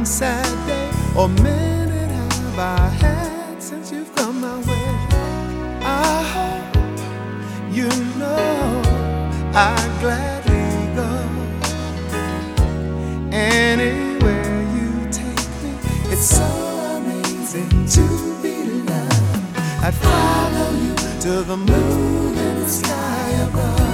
one sad day or minute have I had since you've come my way. I hope you know I'd gladly go anywhere you take me. It's so amazing to be loved. I'd follow you to the moon and the sky above.